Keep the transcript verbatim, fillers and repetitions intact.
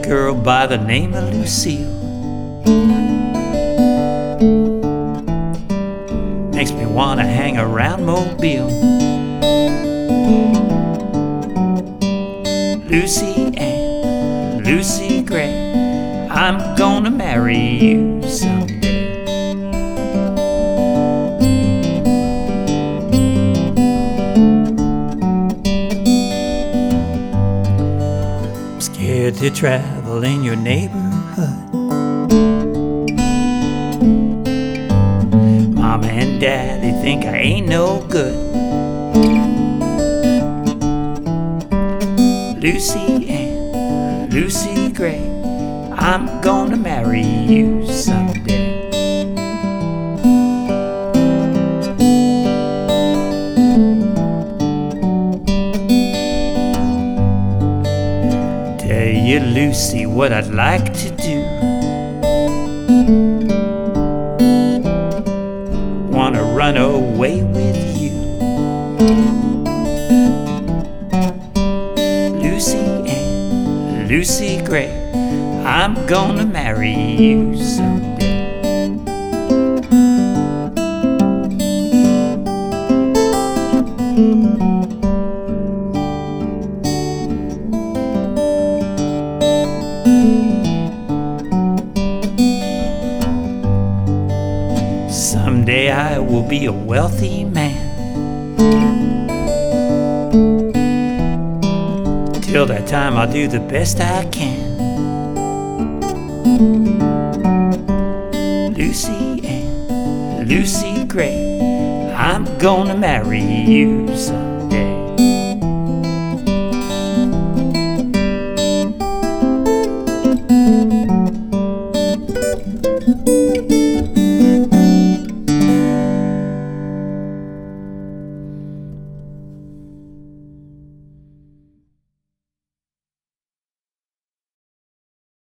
girl by the name of Lucille. Makes me wanna hang around Mobile. Lucy Ann, Lucy Gray, I'm gonna marry you someday. I'm scared to travel in your neighborhood. Mama and Daddy think I ain't no good. Lucy Ann, Lucy Gray, I'm gonna marry you someday. Tell you, Lucy, what I'd like to do. Wanna run away with you. Lucy Ann, Lucy Gray, I'm gonna marry you someday. Someday I will be a wealthy man. Till that time I'll do the best I can. Lucy Ann, Lucy Gray, I'm gonna marry you someday.